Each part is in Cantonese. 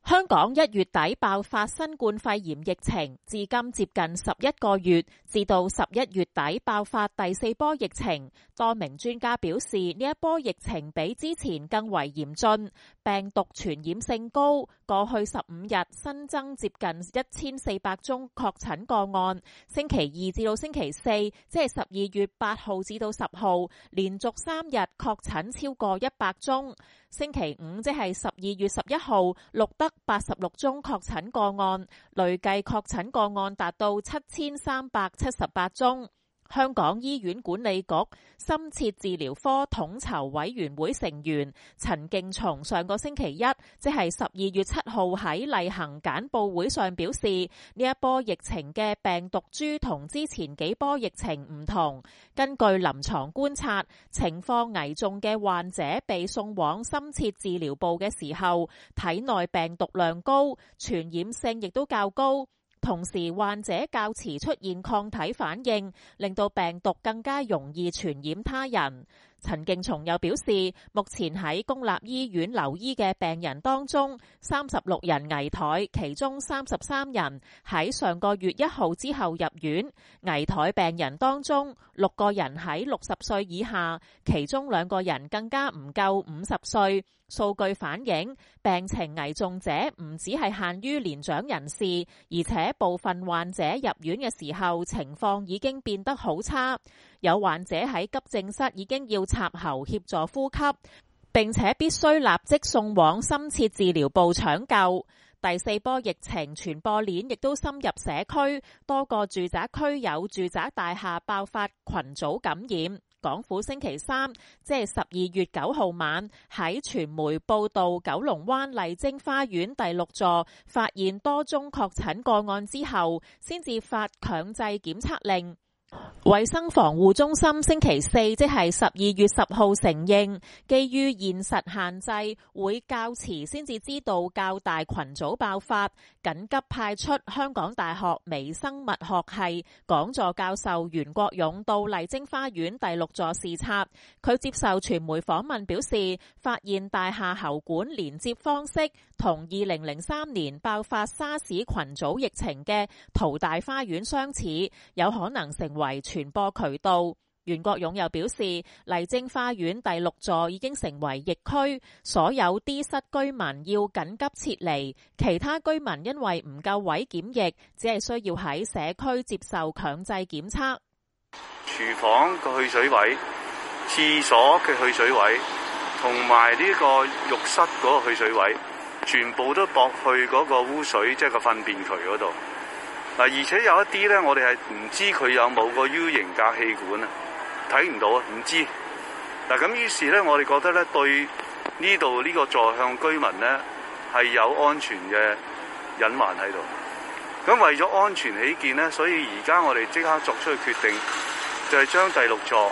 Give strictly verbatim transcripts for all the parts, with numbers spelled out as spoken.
香港一月底爆發新冠肺炎疫情，至今接近十一個月，至到十一月底爆發第四波疫情。多名專家表示，呢一波疫情比之前更為嚴峻，病毒傳染性高。過去十五日新增接近一千四百宗確診個案，星期二至到星期四，即係十二月八號至到十號，連續三日確診超過一百宗。星期五即係十二月十一號，錄得八十六宗確診個案，累計確診個案達到七千三百七十八宗。香港醫院管理局深切治療科統籌委員會成員陳勁松上個星期一，即係十二月七號喺例行簡報會上表示，呢一波疫情嘅病毒株同之前幾波疫情唔同。根據臨床觀察，情況危重嘅患者被送往深切治療部嘅時候，體內病毒量高，傳染性亦都較高。同時，患者較遲出現抗體反應，令到病毒更加容易傳染他人。陳勁松又表示，目前喺公立醫院留醫嘅病人當中，三十六人危殆，其中三十三人喺上個月一號之後入院。危殆病人當中，六個人喺六十歲以下，其中兩個人更加唔夠五十歲。數據反映，病情危重者唔只係限於年長人士，而且部分患者入院嘅時候情況已經變得好差。有患者喺急症室已經要插喉協助呼吸，並且必須立即送往深切治療部搶救。第四波疫情傳播鏈亦都深入社區，多個住宅區有住宅大廈爆發群組感染。港府星期三，即係十二月九號晚，喺傳媒報道九龍灣麗晶花園第六座發現多宗確診個案之後，先至發強制檢測令。衛生防護中心星期四，即係十二月十號承認，基於現實限制，會較遲先至知道較大群組爆發，緊急派出香港大學微生物學系講座教授袁國勇到麗晶花園第六座視察。佢接受傳媒訪問表示，發現大廈喉管連接方式同二零零三年爆發沙士群組疫情嘅淘大花園相似，有可能成為傳播渠道。袁國勇又表示，麗晶花園第六座已經成為疫區，所有 D 室居民要緊急撤離，其他居民因為唔夠位檢疫，只係需要喺社區接受強制檢測。 廚房個去水位、廁所嘅去水位同埋呢個浴室嗰個去水位，全部都駁去嗰個污水，即係個糞便渠嗰度。嗱，而且有一啲咧，我哋係唔知佢有冇個 U 型隔氣管啊，睇唔到啊，唔知。嗱，咁於是咧，我哋覺得咧，對呢度呢個座向居民咧係有安全嘅隱患喺度。咁為咗安全起見咧，所以而家我哋即刻作出嘅決定，就係將第六座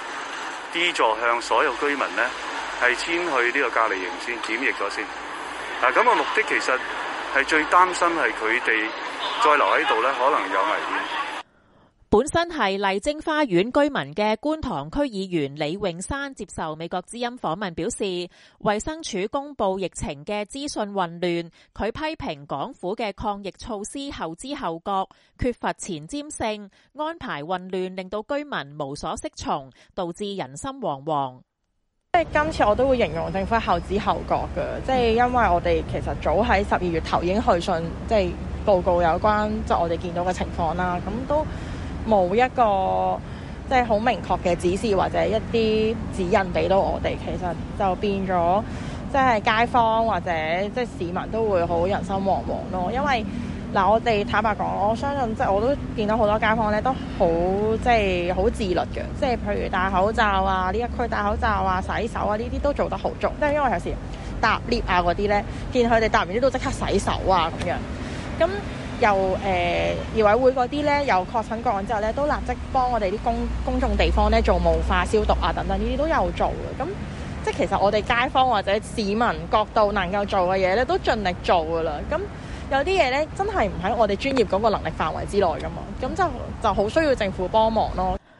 D 座向所有居民咧係遷去呢個隔離營先檢疫咗先。嗱，咁個目的其實係最擔心係佢哋再留喺度咧，可能有危險。 本身係麗晶花園居民嘅觀塘區議員李永山接受美國之音訪問表示，衛生署公布疫情嘅資訊混亂，佢批評港府嘅抗疫措施後知後覺，缺乏前瞻性，安排混亂，令到居民無所適從，導致人心惶惶。 即係今次我都會形容政府後知後覺嘅，即係因為我哋其實早喺十二月頭已經去信，即係報告有關即係我哋見到嘅情況啦，咁都冇一個即係好明確嘅指示或者一啲指引俾到我哋，其實就變咗即係街坊或者即係市民都會好人心惶惶咯，因為嗱，我哋坦白講，我相信即係我都見到好多街坊咧，都好即係好自律嘅，即係譬如戴口罩啊，呢一區戴口罩啊、洗手啊，呢啲都做得好足。即係因為有時搭 lift 啊嗰啲咧，見佢哋搭完啲都即刻洗手啊咁樣。咁又誒，醫委會嗰啲咧，有確診個案之後咧，都立即幫我哋啲公公眾地方咧做霧化消毒啊等等，呢啲都有做嘅。咁即係其實我哋街坊或者市民角度能夠做嘅嘢咧，都盡力做噶啦。咁有啲嘢咧，真係唔喺我哋專業嗰個能力範圍之內噶嘛，咁就就好需要政府幫忙咯。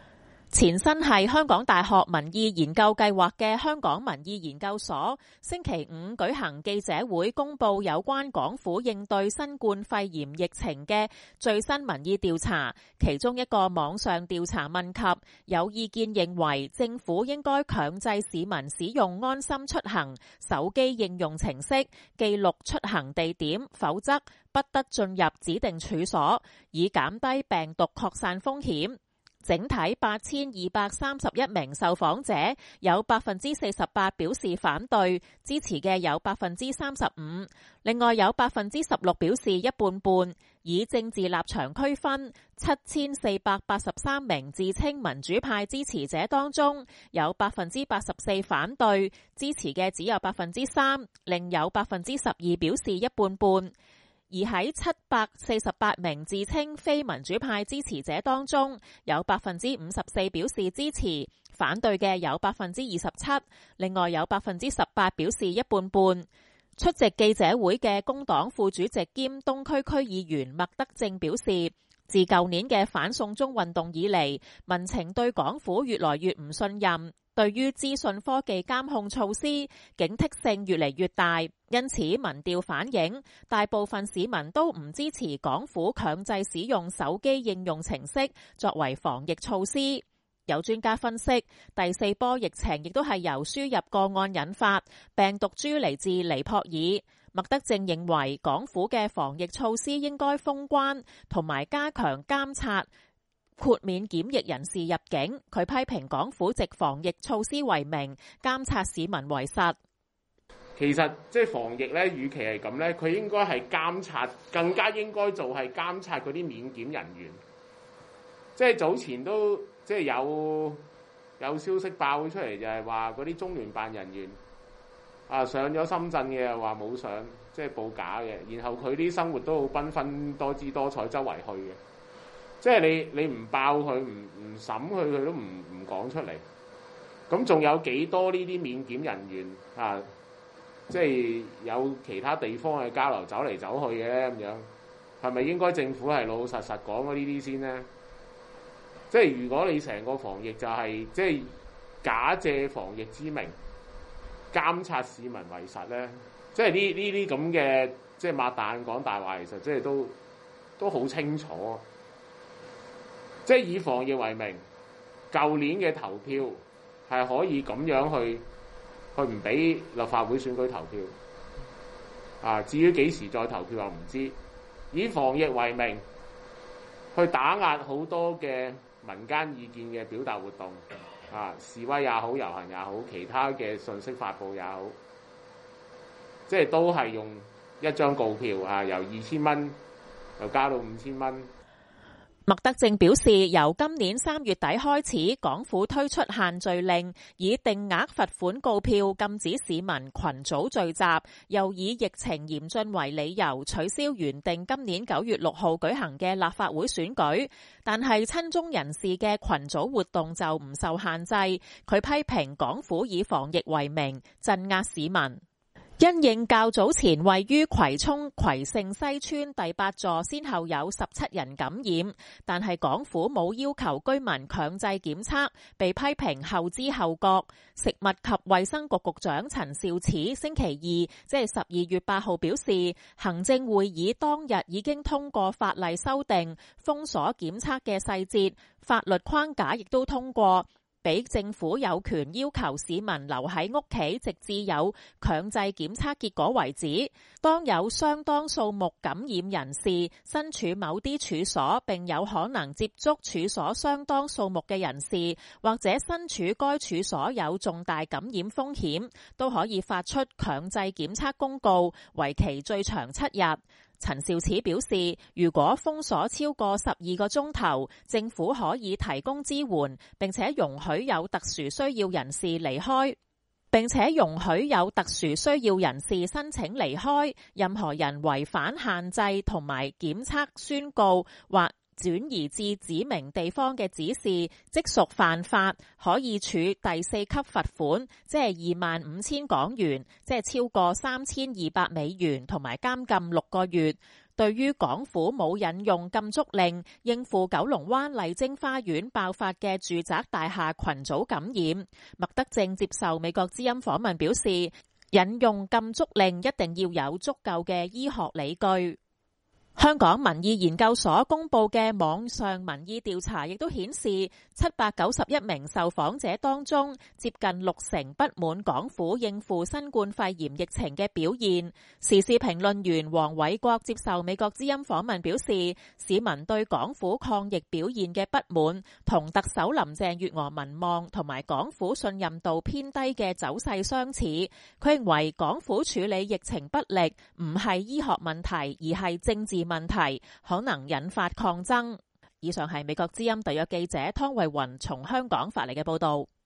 前身係香港大學民意研究計劃嘅香港民意研究所，星期五舉行記者會，公布有關港府應對新冠肺炎疫情嘅最新民意調查。其中一個網上調查問及，有意見認為政府應該強制市民使用安心出行手機應用程式記錄出行地點，否則不得進入指定處所，以減低病毒擴散風險。整體八千二百三十一名受訪者，有百分之四十八表示反對，支持嘅有百分之三十五，另外有百分之十六表示一半半。以政治立場區分，七千四百八十三名自稱民主派支持者當中，有百分之八十四反對，支持嘅只有百分之三，另有百分之十二表示一半半。而喺七百四十八名自稱非民主派支持者當中，有百分之五十四表示支持，反對嘅有百分之二十七，另外有百分之十八表示一半半。出席記者會嘅工黨副主席兼東區區議員麥德正表示，自舊年嘅反送中運動以嚟，民情對港府越來越唔信任，對於資訊科技監控措施警惕性越嚟越大，因此民調反映大部分市民都唔支持港府強制使用手機應用程式作為防疫措施。有專家分析，第四波疫情亦都係由輸入個案引發，病毒株嚟自尼泊爾。麥德正認為港府嘅防疫措施應該封關同埋加強監察，豁免檢疫人士入境。佢批評港府藉防疫措施為名，監察市民為實。 其實即係防疫咧，與其係咁咧，佢應該係監察，更加應該做係監察嗰啲免檢人員。即係早前都即係有有消息爆出嚟，就係話嗰啲中聯辦人員啊上咗深圳嘅，又話冇上，即係報假嘅。然後佢啲生活都好繽紛多姿多彩，周圍去嘅。即係你你唔爆佢，唔唔審佢，佢都唔唔講出嚟。咁仲有幾多呢啲免檢人員啊？即係有其他地方嘅交流走嚟走去嘅咁樣，係咪應該政府係老老實實講過呢啲先呢？即係如果你成個防疫就係、是、即係假借防疫之名監察市民為實咧，即係呢呢啲咁嘅即係擘大眼講大話，其實即係都都好清楚。即係以防疫為名，舊年嘅投票係可以咁樣去去唔俾立法會選舉投票啊！至於幾時再投票又唔知。以防疫為名去打壓好多嘅民間意見嘅表達活動啊，示威也好，遊行也好，其他嘅信息發布也好，即係都係用一張告票啊，由二千蚊又加到五千蚊。 麥德正表示，由今年三月底開始，港府推出限聚令，以定額罰款告票禁止市民群組聚集，又以疫情嚴峻為理由取消原定今年九月六號舉行嘅立法會選舉。但係親中人士嘅群組活動就唔受限制。佢批評港府以防疫為名鎮壓市民。因應較早前位於葵涌葵盛西村第八座先後有十七人感染，但係港府冇要求居民強制檢測，被批評後知後覺。食物及衛生局局長陳肇始星期二即係十二月八號表示，行政會議當日已經通過法例修訂封鎖檢測嘅細節，法律框架亦都通過，俾政府有權要求市民留喺屋企，直至有強制檢測結果為止。當有相當數目感染人士身處某啲處所，並有可能接觸處所相當數目嘅人士，或者身處該處所有重大感染風險，都可以發出強制檢測公告，為期最長七日。陳肇始表示，如果封鎖超過十二個鐘頭，政府可以提供支援，並且容許有特殊需要人士離開，並且容許有特殊需要人士申請離開。任何人違反限制同埋檢測宣告或轉移至指明地方嘅指示，即屬犯法，可以處第四級罰款，即係二萬五千港元，即係超過三千二百美元，同埋監禁六個月。 對於港府冇引用禁足令應付九龍灣麗晶花園爆發嘅住宅大廈群組感染，麥德正接受美國之音訪問表示，引用禁足令一定要有足夠嘅醫學理據。香港民意研究所公布嘅網上民意調查亦都顯示，七百九十一名受訪者當中，接近六成不滿港府應付新冠肺炎疫情嘅表現。時事評論員黃偉國接受美國之音訪問表示，市民對港府抗疫表現嘅不滿，同特首林鄭月娥民望同埋港府信任度偏低嘅走勢相似。佢認為港府處理疫情不力，唔係醫學問題，而係政治問題，可能引發抗爭。以上係美國之音特約記者湯慧雲從香港發嚟嘅報道。